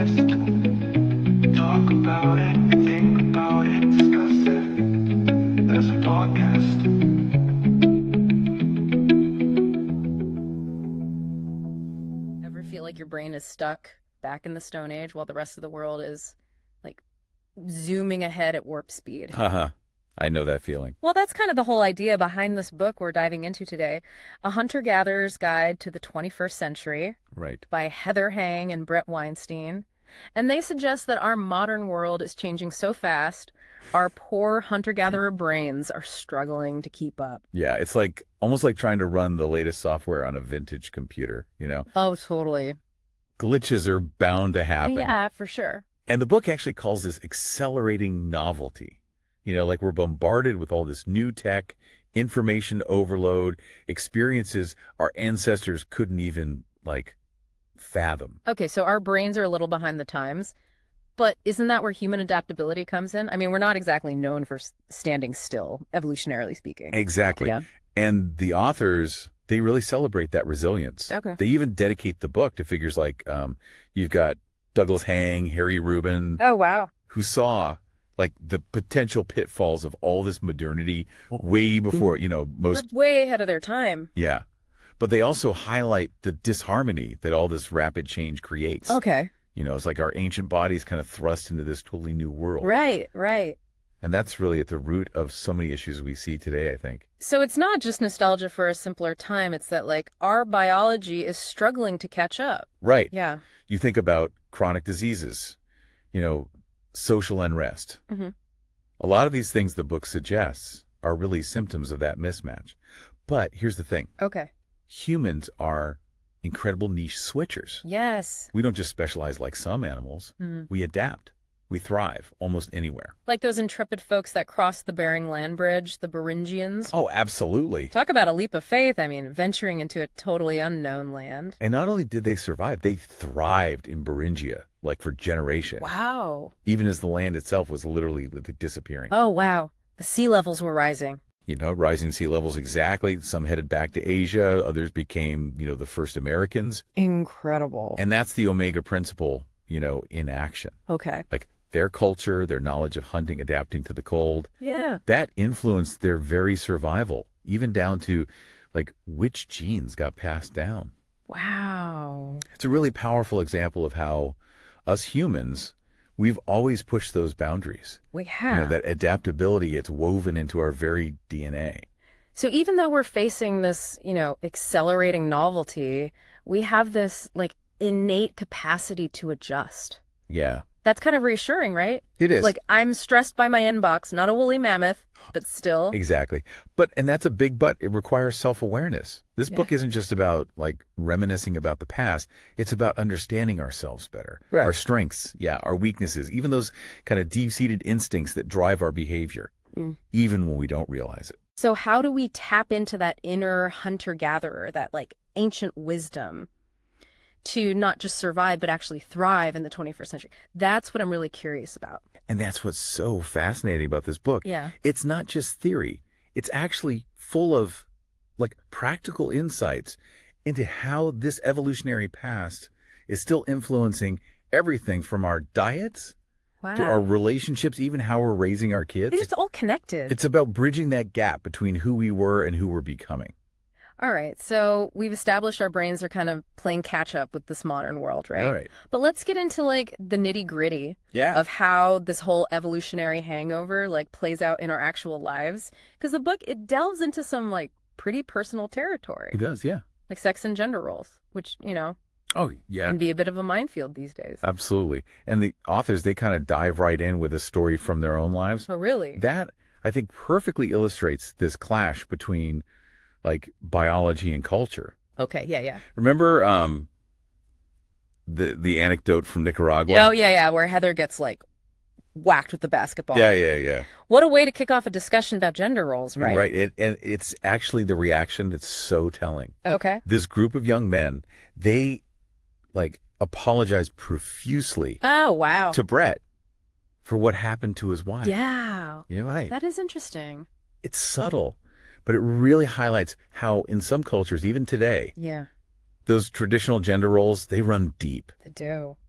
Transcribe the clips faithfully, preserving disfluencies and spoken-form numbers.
best. Talk about it, think about it, discuss it. There's a podcast. Ever feel like your brain is stuck back in the Stone Age while the rest of the world is like zooming ahead at warp speed? Haha. I know that feeling. Well, that's kind of the whole idea behind this book we're diving into today, A Hunter-Gatherer's Guide to the twenty-first Century Right. by Heather Hang and Brett Weinstein. And they suggest that our modern world is changing so fast, our poor hunter-gatherer brains are struggling to keep up. Yeah, it's like almost like trying to run the latest software on a vintage computer, you know? Oh, totally. Glitches are bound to happen. Yeah, for sure. And the book actually calls this accelerating novelty. You know, like we're bombarded with all this new tech, information overload, experiences our ancestors couldn't even like fathom. Okay, so our brains are a little behind the times, but isn't that where human adaptability comes in? I mean, we're not exactly known for s- standing still, evolutionarily speaking. Exactly. Yeah. And the authors, they really celebrate that resilience. Okay. They even dedicate the book to figures like um, you've got Douglas Hang, Harry Rubin, Oh, wow. who saw like the potential pitfalls of all this modernity way before, you know, most, They're way ahead of their time. yeah. But they also highlight the disharmony that all this rapid change creates. Okay. You know, it's like our ancient bodies kind of thrust into this totally new world. Right, right. And that's really at the root of so many issues we see today, I think. So it's not just nostalgia for a simpler time. It's that like our biology is struggling to catch up. Right. Yeah. You think about chronic diseases, you know, social unrest. Mhm. A lot of these things the book suggests are really symptoms of that mismatch. But here's the thing. Okay. Humans are incredible niche switchers. Yes. We don't just specialize like some animals. Mhm. We adapt. We thrive almost anywhere. Like those intrepid folks that crossed the Bering Land Bridge, the Beringians. Oh, absolutely. Talk about a leap of faith. I mean, venturing into a totally unknown land. And not only did they survive, they thrived in Beringia, like for generations. Wow. Even as the land itself was literally disappearing. Oh, wow. The sea levels were rising. You know, rising sea levels, exactly. Some headed back to Asia. Others became, you know, the first Americans. Incredible. And that's the Omega principle, you know, in action. Okay. Like their culture, their knowledge of hunting, adapting to the cold, Yeah. that influenced their very survival, even down to like which genes got passed down. Wow. It's a really powerful example of how us humans, we've always pushed those boundaries. We You have. know, that adaptability gets woven into our very D N A. So even though we're facing this, you know, accelerating novelty, we have this like innate capacity to adjust. Yeah, That's kind of reassuring, right? it is. Like I'm stressed by my inbox, not a woolly mammoth, but still. Exactly. But, and that's a big but, it requires self-awareness. This Yeah. book isn't just about like reminiscing about the past. It's about understanding ourselves better, Right. our strengths, yeah, our weaknesses, even those kind of deep-seated instincts that drive our behavior, Mm. even when we don't realize it. So how do we tap into that inner hunter-gatherer, that like ancient wisdom to not just survive, but actually thrive in the twenty-first century? That's what I'm really curious about. And that's what's so fascinating about this book. Yeah. It's not just theory. It's actually full of like practical insights into how this evolutionary past is still influencing everything from our diets to our Wow. relationships, even how we're raising our kids. It's all connected. It's about bridging that gap between who we were and who we're becoming. All right. So we've established our brains are kind of playing catch up with this modern world, right? All right. But let's get into like the nitty gritty Yeah. of how this whole evolutionary hangover like plays out in our actual lives. Because the book, it delves into some like pretty personal territory, It does. Yeah. like sex and gender roles, which, you know, Oh, yeah. can be a bit of a minefield these days. Absolutely. And the authors, they kind of dive right in with a story from their own lives. Oh, really? That, I think, perfectly illustrates this clash between like biology and culture. Okay. Yeah. Yeah. Remember um, the the anecdote from Nicaragua? Oh, yeah. Yeah. Where Heather gets like whacked with the basketball. Yeah, yeah, yeah. What a way to kick off a discussion about gender roles, right? Right. It, and it's actually the reaction that's so telling. Okay. This group of young men, they like apologize profusely Oh, wow. to Brett for what happened to his wife. Yeah. You know, right. That is interesting. It's subtle, but it really highlights how in some cultures, even today, Yeah, those traditional gender roles, they run deep. they do.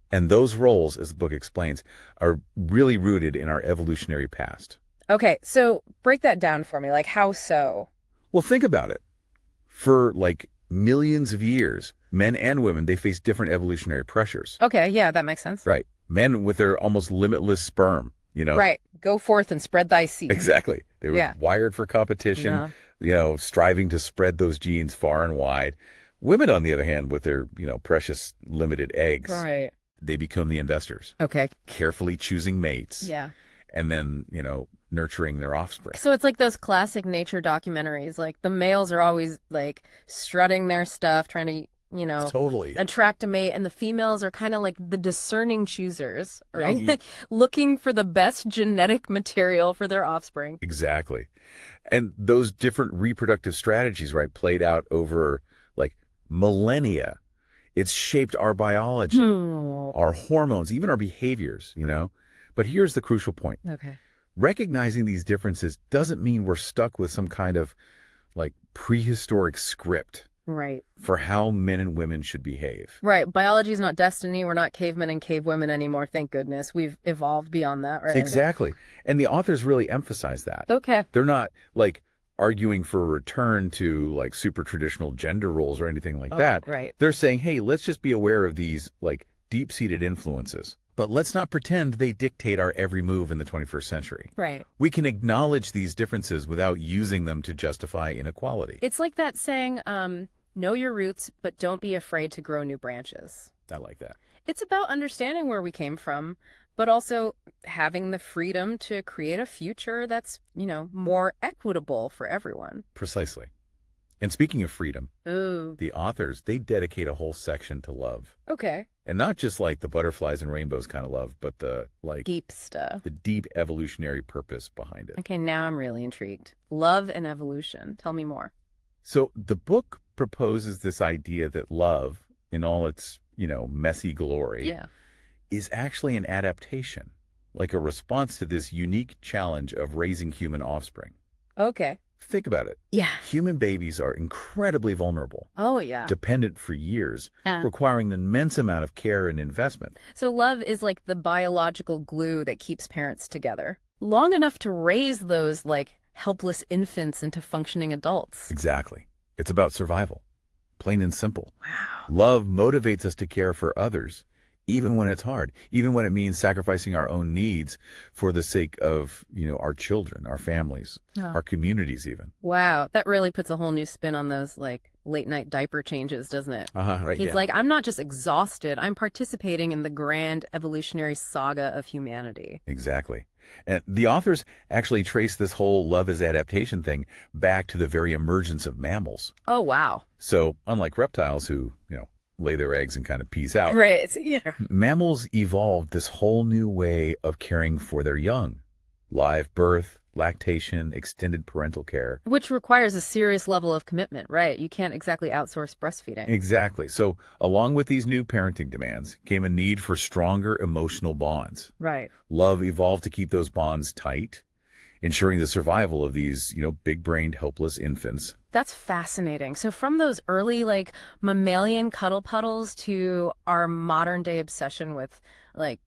And those roles, as the book explains, are really rooted in our evolutionary past. Okay, so break that down for me. Like, how so? Well, think about it. For like millions of years, men and women, they face different evolutionary pressures. Okay, yeah, that makes sense. Right. Men with their almost limitless sperm, you know. Right. Go forth and spread thy seed. Exactly. They were Yeah. wired for competition, Yeah. you know, striving to spread those genes far and wide. Women, on the other hand, with their, you know, precious limited eggs, Right. they become the investors, Okay. carefully choosing mates Yeah. and then, you know, nurturing their offspring. So it's like those classic nature documentaries. Like the males are always like strutting their stuff, trying to, you know, Totally. attract a mate, and the females are kind of like the discerning choosers, right? Mhm. Looking for the best genetic material for their offspring. Exactly. And those different reproductive strategies, right, played out over like millennia. It's shaped our biology, Hmm. our hormones, even our behaviors, you know. But here's the crucial point. Okay. Recognizing these differences doesn't mean we're stuck with some kind of like prehistoric script Right. for how men and women should behave. Right. Biology is not destiny. We're not cavemen and cavewomen anymore. Thank goodness. We've evolved beyond that, right? Exactly. And the authors really emphasize that. Okay. They're not like arguing for a return to like super traditional gender roles or anything like Oh, that. right. They're saying, hey, let's just be aware of these like deep-seated influences, but let's not pretend they dictate our every move in the twenty-first century. Right. We can acknowledge these differences without using them to justify inequality. It's like that saying, um, know your roots, but don't be afraid to grow new branches. I like that. It's about understanding where we came from, but also having the freedom to create a future that's, you know, more equitable for everyone. Precisely. And speaking of freedom, Ooh, the authors, they dedicate a whole section to love. okay. And not just like the butterflies and rainbows kind of love, but the like Deep stuff. the deep evolutionary purpose behind it. Okay, now I'm really intrigued. Love and evolution. Tell me more. So the book proposes this idea that love, in all its, you know, messy glory, Yeah. is actually an adaptation, like a response to this unique challenge of raising human offspring. Okay. Think about it. Yeah. Human babies are incredibly vulnerable, Oh, yeah. dependent for years, Yeah. requiring an immense amount of care and investment. So love is like the biological glue that keeps parents together long enough to raise those like helpless infants into functioning adults. Exactly. It's about survival, plain and simple. Wow. Love motivates us to care for others, even when it's hard, even when it means sacrificing our own needs for the sake of, you know, our children, our families, Oh. our communities even. Wow, that really puts a whole new spin on those like late night diaper changes, doesn't it? Uh-huh, right. He's yeah. like, I'm not just exhausted, I'm participating in the grand evolutionary saga of humanity. Exactly. And the authors actually trace this whole love as adaptation thing back to the very emergence of mammals. Oh, wow. So unlike reptiles who, you know, lay their eggs and kind of peace out, Right. Yeah. mammals evolved this whole new way of caring for their young. Live birth, lactation, extended parental care. Which requires a serious level of commitment, right? You can't exactly outsource breastfeeding. Exactly. So along with these new parenting demands came a need for stronger emotional bonds. Right. Love evolved to keep those bonds tight, ensuring the survival of these, you know, big-brained, helpless infants. That's fascinating. So from those early like mammalian cuddle puddles to our modern day obsession with like,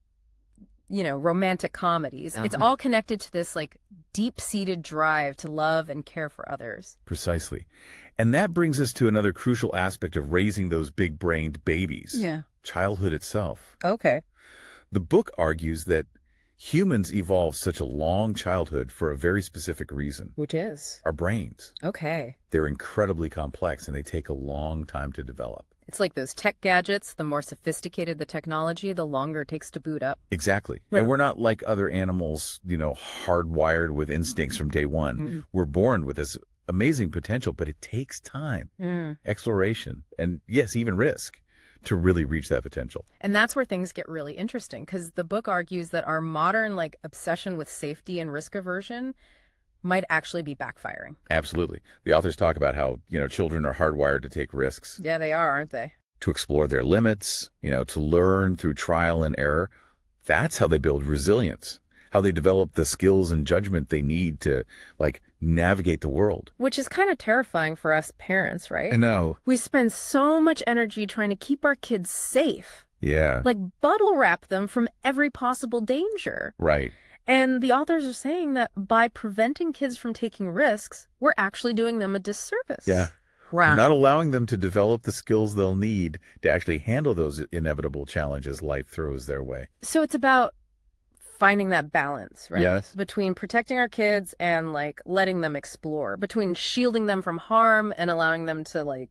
you know, romantic comedies, it's Uh-huh. all connected to this like deep-seated drive to love and care for others. Precisely. And that brings us to another crucial aspect of raising those big-brained babies. Childhood itself. Okay. The book argues that humans evolved such a long childhood for a very specific reason. Which is? Our brains. Okay. They're incredibly complex and they take a long time to develop. It's like those tech gadgets. The more sophisticated the technology, the longer it takes to boot up. Exactly. Right. And we're not like other animals, you know, hardwired with instincts from day one. Mm. We're born with this amazing potential, but it takes time, Mm. exploration, and yes, even risk to really reach that potential. And that's where things get really interesting, because the book argues that our modern like obsession with safety and risk aversion might actually be backfiring. Absolutely. The authors talk about how, you know, children are hardwired to take risks, Yeah, they are, aren't they? to explore their limits, you know, to learn through trial and error. That's how they build resilience, how they develop the skills and judgment they need to like navigate the world. Which is kind of terrifying for us parents, right? know. We spend so much energy trying to keep our kids safe, Yeah. like bottle wrap them from every possible danger. Right. And the authors are saying that by preventing kids from taking risks, we're actually doing them a disservice. Yeah. Wow. Not allowing them to develop the skills they'll need to actually handle those inevitable challenges life throws their way. So it's about finding that balance, right? Yes. Between protecting our kids and like letting them explore, between shielding them from harm and allowing them to like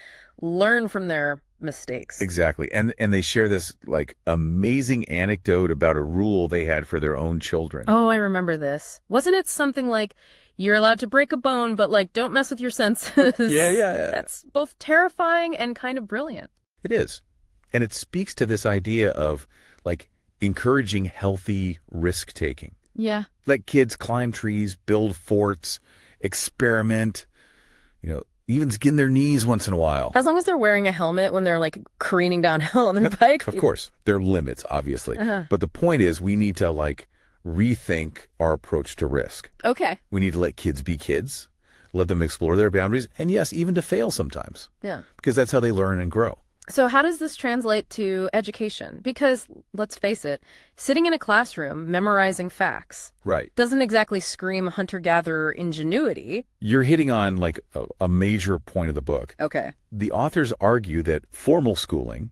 learn from their mistakes. Exactly. And and they share this like amazing anecdote about a rule they had for their own children. Oh, I remember this. Wasn't it something like you're allowed to break a bone, but like don't mess with your senses? Yeah, yeah, yeah. That's both terrifying and kind of brilliant. It is. And it speaks to this idea of like encouraging healthy risk taking. Yeah. Let kids climb trees, build forts, experiment, you know, even skin their knees once in a while. As long as they're wearing a helmet when they're like careening downhill on their bike. Of course, there are limits, obviously. Uh-huh. But the point is we need to like rethink our approach to risk. Okay. We need to let kids be kids, let them explore their boundaries, and yes, even to fail sometimes, Yeah. because that's how they learn and grow. So how does this translate to education? Because let's face it, sitting in a classroom memorizing facts Right. doesn't exactly scream hunter-gatherer ingenuity. You're hitting on like a, a major point of the book. Okay. The authors argue that formal schooling,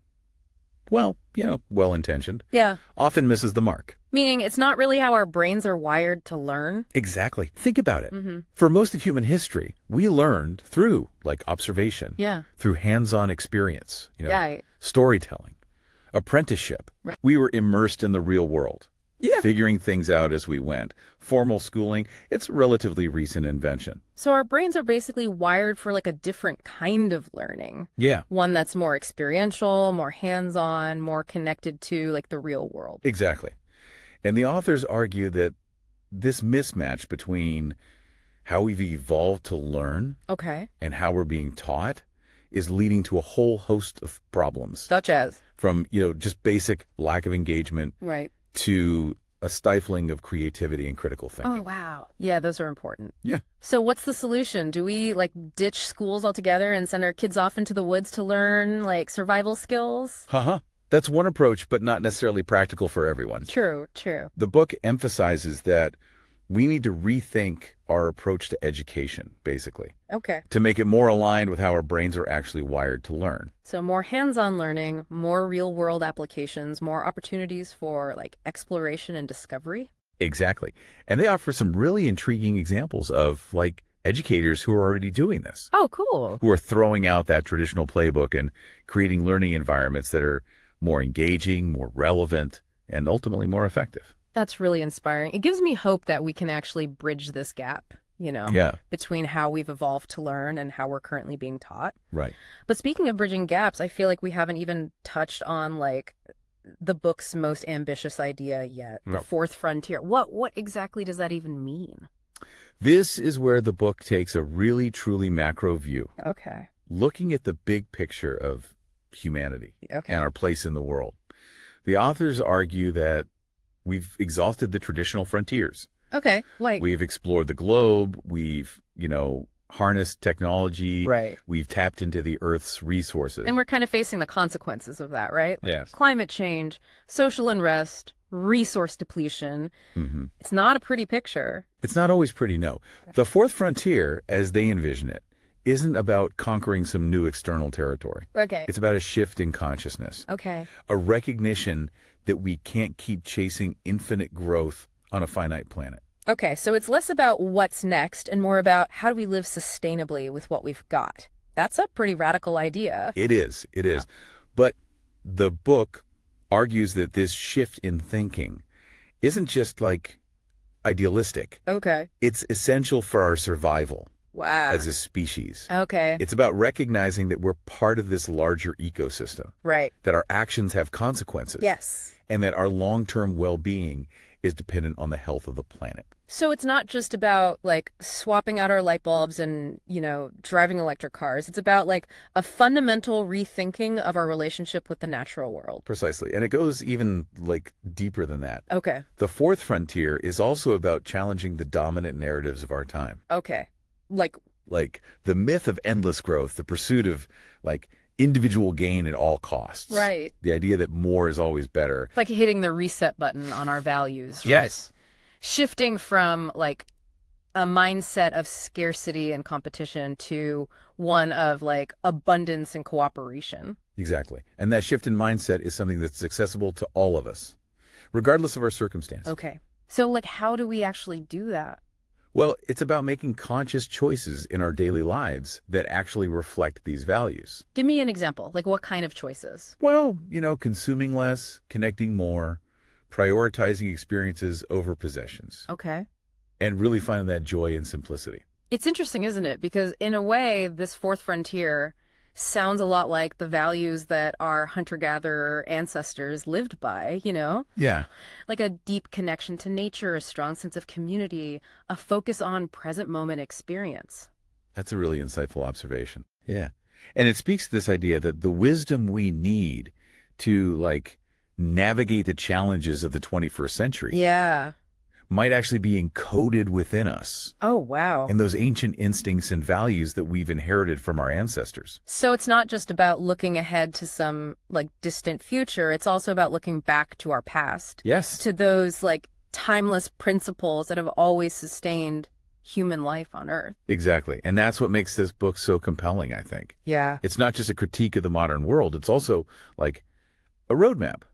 well, you know, well-intentioned, Yeah. often misses the mark. Meaning it's not really how our brains are wired to learn. Exactly. Think about it. Mm-hmm. For most of human history, we learned through like observation, Yeah. through hands-on experience, you know, Yeah. storytelling, apprenticeship. Right. We were immersed in the real world, Yeah. figuring things out as we went. Formal schooling, it's a relatively recent invention. So our brains are basically wired for like a different kind of learning. Yeah, One that's more experiential, more hands-on, more connected to like the real world. exactly. And the authors argue that this mismatch between how we've evolved to learn Okay. and how we're being taught is leading to a whole host of problems, Such as. from, you know, just basic lack of engagement Right. to a stifling of creativity and critical thinking. Oh, wow. Yeah, those are important. Yeah. So what's the solution? Do we like ditch schools altogether and send our kids off into the woods to learn like survival skills? Haha. That's one approach, but not necessarily practical for everyone. True, true. The book emphasizes that we need to rethink our approach to education, basically, Okay. to make it more aligned with how our brains are actually wired to learn. So more hands-on learning, more real-world applications, more opportunities for like exploration and discovery. Exactly. And they offer some really intriguing examples of like educators who are already doing this, Oh, cool. who are throwing out that traditional playbook and creating learning environments that are more engaging, more relevant, and ultimately more effective. That's really inspiring. It gives me hope that we can actually bridge this gap, you know, Yeah, between how we've evolved to learn and how we're currently being taught. right. But speaking of bridging gaps, I feel like we haven't even touched on like the book's most ambitious idea yet, the No. fourth frontier. What what exactly does that even mean? This is where the book takes a really, truly macro view, Okay. looking at the big picture of humanity Okay. and our place in the world. The authors argue that we've exhausted the traditional frontiers. Okay. Like We've explored the globe. We've, you know, harnessed technology. right. We've tapped into the Earth's resources. And we're kind of facing the consequences of that, right? Yes. Climate change, social unrest, resource depletion. hmm It's not a pretty picture. It's not always pretty, no. The fourth frontier, as they envision it, isn't about conquering some new external territory. Okay. It's about a shift in consciousness, Okay. a recognition that we can't keep chasing infinite growth on a finite planet. Okay, so it's less about what's next and more about how do we live sustainably with what we've got. That's a pretty radical idea. It is, it is. But the book argues that this shift in thinking isn't just like idealistic. Okay. It's essential for our survival Wow. as a species. Okay. It's about recognizing that we're part of this larger ecosystem, Right. that our actions have consequences, Yes. and that our long-term well-being is dependent on the health of the planet. So it's not just about like swapping out our light bulbs and, you know, driving electric cars. It's about like a fundamental rethinking of our relationship with the natural world. Precisely. And it goes even like deeper than that. Okay. The fourth frontier is also about challenging the dominant narratives of our time. Okay. Like, Like the myth of endless growth, the pursuit of like individual gain at all costs. Right. The idea that more is always better. Like hitting the reset button on our values. Right? Yes. Shifting from like a mindset of scarcity and competition to one of like abundance and cooperation. Exactly. And that shift in mindset is something that's accessible to all of us, regardless of our circumstance. Okay. So like, how do we actually do that? Well, it's about making conscious choices in our daily lives that actually reflect these values. Give me an example. Like what kind of choices? Well, you know, consuming less, connecting more, prioritizing experiences over possessions, Okay. and really finding that joy and simplicity. It's interesting, isn't it? Because in a way, this fourth frontier sounds a lot like the values that our hunter-gatherer ancestors lived by, you know? Yeah. Like a deep connection to nature, a strong sense of community, a focus on present moment experience. That's a really insightful observation. Yeah. And it speaks to this idea that the wisdom we need to like navigate the challenges of the twenty-first century Yeah. might actually be encoded within us Oh, wow. and those ancient instincts and values that we've inherited from our ancestors. So it's not just about looking ahead to some like distant future. It's also about looking back to our past, Yes. to those like timeless principles that have always sustained human life on Earth. Exactly. And that's what makes this book so compelling, I think. Yeah. It's not just a critique of the modern world. It's also like a roadmap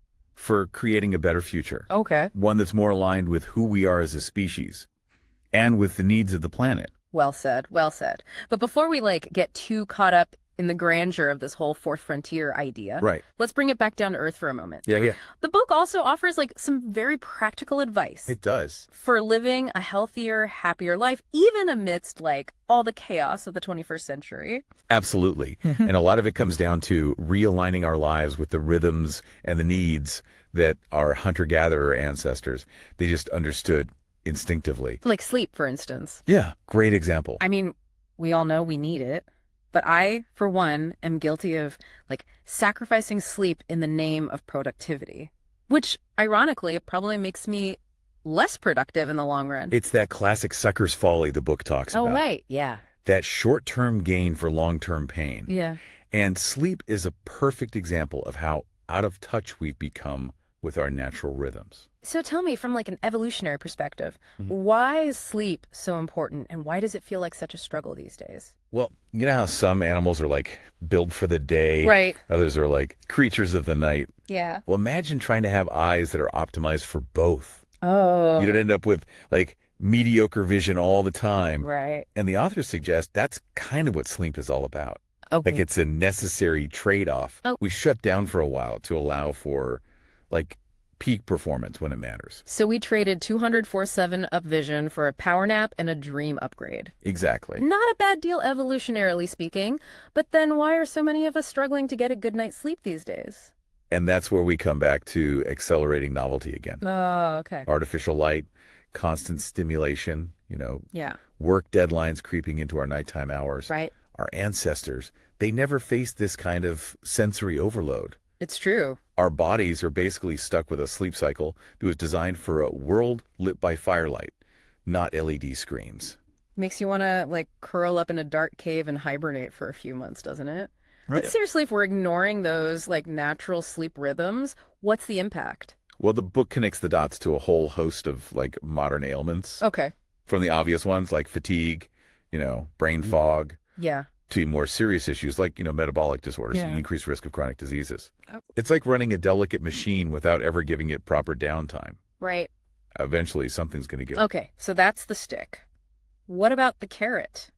for creating a better future. Okay. One that's more aligned with who we are as a species and with the needs of the planet. Well said. Well said. But before we like get too caught up in the grandeur of this whole fourth frontier idea, Right. let's bring it back down to Earth for a moment. Yeah, yeah. The book also offers like some very practical advice It does. for living a healthier, happier life, even amidst like all the chaos of the twenty-first century. Absolutely. And a lot of it comes down to realigning our lives with the rhythms and the needs that our hunter-gatherer ancestors, they just understood instinctively. Like sleep, for instance. Yeah. Great example. I mean, we all know we need it, but I, for one, am guilty of like sacrificing sleep in the name of productivity, which ironically probably makes me less productive in the long run. It's that classic sucker's folly the book talks Oh, about. right. Yeah. That short-term gain for long-term pain. Yeah. And sleep is a perfect example of how out of touch we've become with our natural rhythms. So tell me, from like an evolutionary perspective, Mhm. why is sleep so important and why does it feel like such a struggle these days? Well, you know how some animals are like built for the day, Right. others are like creatures of the night. Yeah. Well, imagine trying to have eyes that are optimized for both. Oh. You'd end up with like mediocre vision all the time. Right. And the authors suggest that's kind of what sleep is all about. Okay. Like it's a necessary trade-off. Oh. We shut down for a while to allow for like peak performance when it matters. So we traded two hundred four seven up vision for a power nap and a dream upgrade. Exactly. Not a bad deal evolutionarily speaking, but then why are so many of us struggling to get a good night's sleep these days? And that's where we come back to accelerating novelty again. Oh, okay. Artificial light, constant stimulation, you know, Yeah. work deadlines creeping into our nighttime hours. Right. Our ancestors, they never faced this kind of sensory overload. It's true. Our bodies are basically stuck with a sleep cycle that was designed for a world lit by firelight, not L E D screens. Makes you want to like curl up in a dark cave and hibernate for a few months, doesn't it? Right. But seriously, if we're ignoring those like natural sleep rhythms, what's the impact? Well, the book connects the dots to a whole host of like modern ailments, Okay. from the obvious ones like fatigue, you know, brain fog, Yeah. to more serious issues like, you know, metabolic disorders Yeah. and increased risk of chronic diseases. Oh. It's like running a delicate machine without ever giving it proper downtime. Right. Eventually, something's going to give. Okay. So that's the stick. What about the carrot?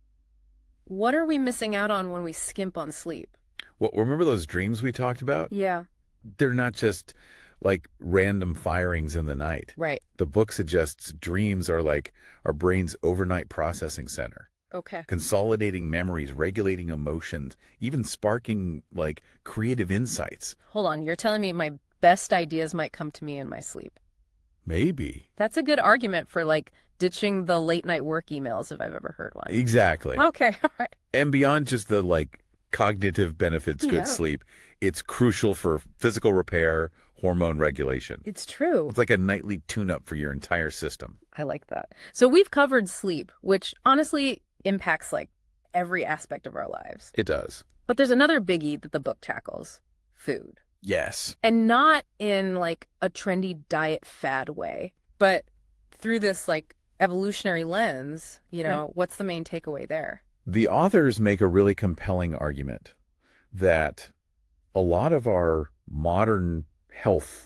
What are we missing out on when we skimp on sleep? Well, remember those dreams we talked about? Yeah. They're not just like random firings in the night. Right. The book suggests dreams are like our brain's overnight processing center, Okay. consolidating memories, regulating emotions, even sparking like creative insights. Hold on. You're telling me my best ideas might come to me in my sleep. Maybe. That's a good argument for like ditching the late night work emails if I've ever heard one. Exactly. Okay. All right. And beyond just the like cognitive benefits, good Yeah. sleep, it's crucial for physical repair, hormone regulation. It's true. It's like a nightly tune-up for your entire system. I like that. So we've covered sleep, which honestly impacts like every aspect of our lives. It does. But there's another biggie that the book tackles, food. Yes. And not in like a trendy diet fad way, but through this like evolutionary lens, you know, what's the main takeaway there? The authors make a really compelling argument that a lot of our modern health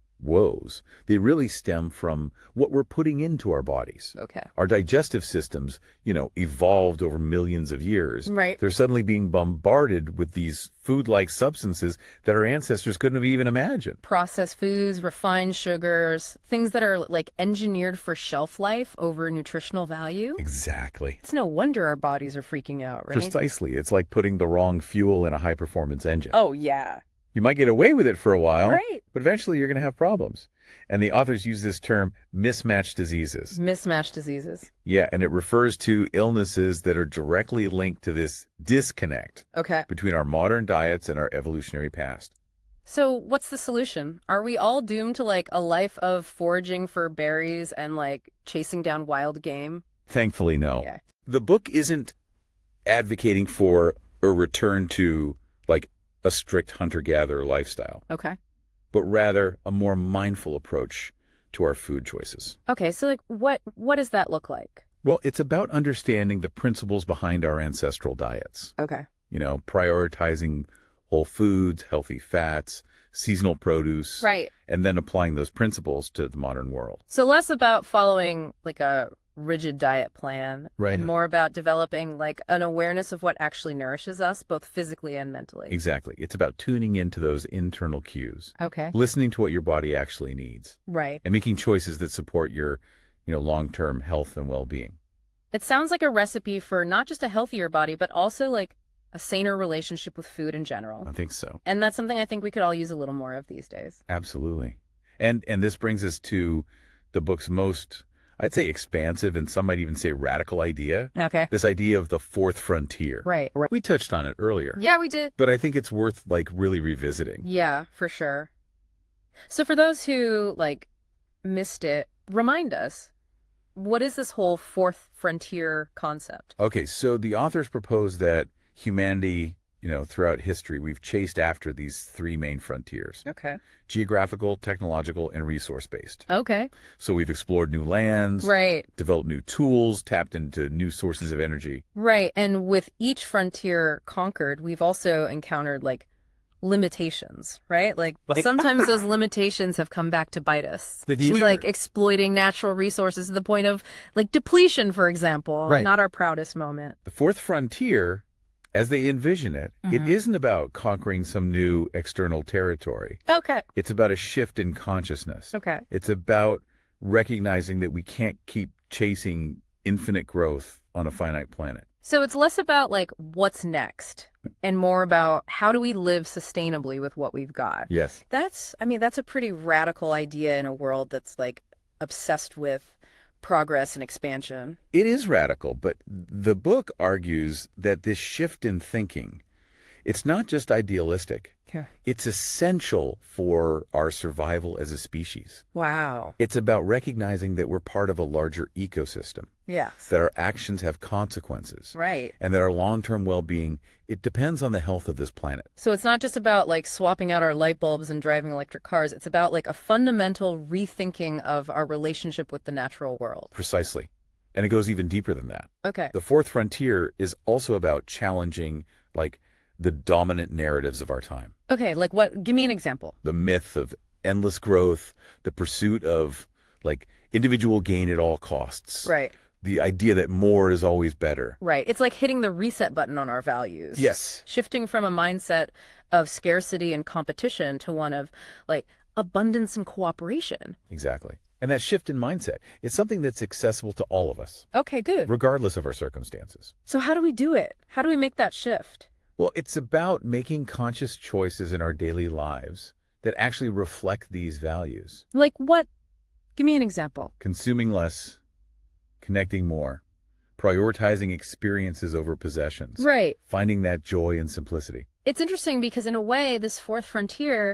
woes, they really stem from what we're putting into our bodies. Okay. Our digestive systems, you know, evolved over millions of years. Right. They're suddenly being bombarded with these food-like substances that our ancestors couldn't have even imagined. Processed foods, refined sugars, things that are like engineered for shelf life over nutritional value. Exactly. It's no wonder our bodies are freaking out, right? Precisely. It's like putting the wrong fuel in a high-performance engine. Oh, yeah. You might get away with it for a while, Right. but eventually you're going to have problems. And the authors use this term mismatched diseases. Mismatched diseases. Yeah, and it refers to illnesses that are directly linked to this disconnect Okay. between our modern diets and our evolutionary past. So what's the solution? Are we all doomed to like a life of foraging for berries and like chasing down wild game? Thankfully, no. Yeah. The book isn't advocating for a return to like a strict hunter-gatherer lifestyle, Okay. but rather a more mindful approach to our food choices. Okay, so like what what does that look like? Well, it's about understanding the principles behind our ancestral diets. Okay. You know, prioritizing whole foods, healthy fats, seasonal produce, Right. and then applying those principles to the modern world. So less about following like a rigid diet plan, Right. and more about developing like an awareness of what actually nourishes us, both physically and mentally. Exactly. It's about tuning into those internal cues, Okay. listening to what your body actually needs, Right. and making choices that support your, you know, long-term health and well-being. It sounds like a recipe for not just a healthier body, but also like a saner relationship with food in general. I think so. And that's something I think we could all use a little more of these days. Absolutely. And and this brings us to the book's most, I'd say, expansive, and some might even say radical idea. Okay. This idea of the fourth frontier. Right. Right. We touched on it earlier. Yeah, we did. But I think it's worth like really revisiting. Yeah, for sure. So for those who like missed it, remind us, what is this whole fourth frontier concept? Okay, so the authors propose that humanity, you know, throughout history, we've chased after these three main frontiers: Okay. geographical, technological, and resource-based. Okay. So we've explored new lands, Right. developed new tools, tapped into new sources of energy. Right. And with each frontier conquered, we've also encountered like limitations, right? Like Like- sometimes those limitations have come back to bite us. The Things deep- like exploiting natural resources to the point of like depletion, for example, Right. not our proudest moment. The fourth frontier, as they envision it, it Mhm. isn't about conquering some new external territory. Okay. It's about a shift in consciousness. Okay. It's about recognizing that we can't keep chasing infinite growth on a finite planet. So it's less about like what's next and more about how do we live sustainably with what we've got. Yes. That's, I mean, that's a pretty radical idea in a world that's like obsessed with progress and expansion. It is radical, but the book argues that this shift in thinking, it's not just idealistic. Yeah. It's essential for our survival as a species. Wow. It's about recognizing that we're part of a larger ecosystem, Yes. that our actions have consequences, Right. and that our long-term well-being, it depends on the health of this planet. So it's not just about like swapping out our light bulbs and driving electric cars. It's about like a fundamental rethinking of our relationship with the natural world. Precisely. And it goes even deeper than that. Okay. The fourth frontier is also about challenging, like, the dominant narratives of our time. Okay. Like what? Give me an example. The myth of endless growth, the pursuit of, like, individual gain at all costs. Right. The idea that more is always better. Right. It's like hitting the reset button on our values. Yes. Shifting from a mindset of scarcity and competition to one of like abundance and cooperation. Exactly. And that shift in mindset, it's something that's accessible to all of us, Okay, good. regardless of our circumstances. So how do we do it? How do we make that shift? Well, it's about making conscious choices in our daily lives that actually reflect these values. Like what? Give me an example. Consuming less, connecting more, prioritizing experiences over possessions, Right. finding that joy in simplicity. It's interesting because in a way, this fourth frontier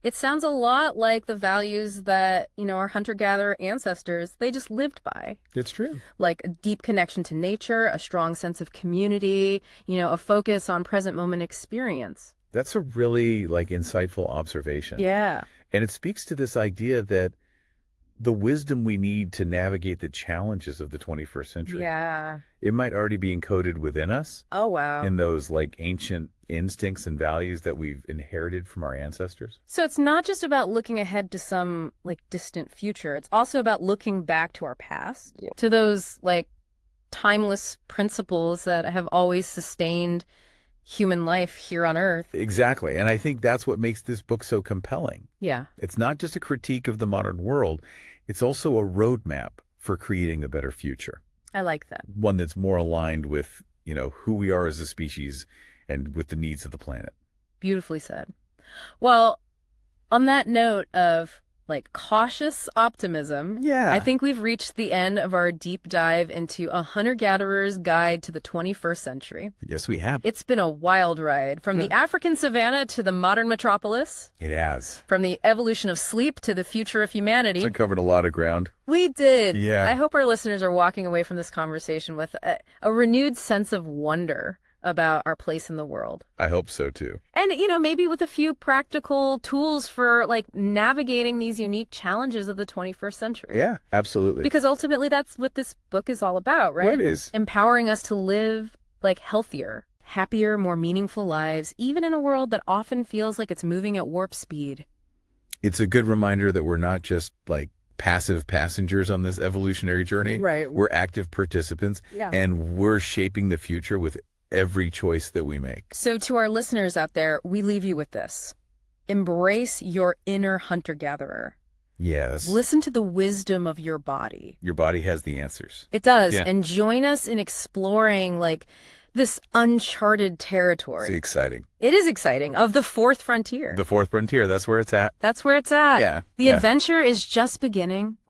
It sounds a lot like the values that, you know, our hunter-gatherer ancestors, they just lived by. It's true. Like a deep connection to nature, a strong sense of community, you know, a focus on present moment experience. That's a really like insightful observation. Yeah. And it speaks to this idea that the wisdom we need to navigate the challenges of the twenty-first century, Yeah. it might already be encoded within us Oh, wow. in those like ancient instincts and values that we've inherited from our ancestors. So it's not just about looking ahead to some like distant future. It's also about looking back to our past, Yeah. to those like timeless principles that have always sustained human life here on Earth. Exactly. And I think that's what makes this book so compelling. Yeah. It's not just a critique of the modern world, it's also a roadmap for creating a better future, I like that. one that's more aligned with, you know, who we are as a species and with the needs of the planet. Beautifully said. Well, on that note of like cautious optimism, Yeah. I think we've reached the end of our deep dive into A Hunter-Gatherer's Guide to the twenty-first Century. Yes, we have. It's been a wild ride, from the African savanna to the modern metropolis, It has. from the evolution of sleep to the future of humanity. It's covered a lot of ground. We did. Yeah. I hope our listeners are walking away from this conversation with a, a renewed sense of wonder about our place in the world. I hope so too. And, you know, maybe with a few practical tools for like navigating these unique challenges of the twenty-first century. Yeah, absolutely. Because ultimately that's what this book is all about, right? What is? Empowering us to live like healthier, happier, more meaningful lives, even in a world that often feels like it's moving at warp speed. It's a good reminder that we're not just like passive passengers on this evolutionary journey. Right. We're active participants Yeah. and we're shaping the future with every choice that we make. So to our listeners out there, we leave you with this. Embrace your inner hunter-gatherer. Yes. Listen to the wisdom of your body. Your body has the answers. It does. Yeah. And join us in exploring like this uncharted It's territory. exciting. It is exciting, of the fourth frontier. The fourth frontier, that's where it's at. That's where it's at. Yeah. The yeah. adventure is just beginning.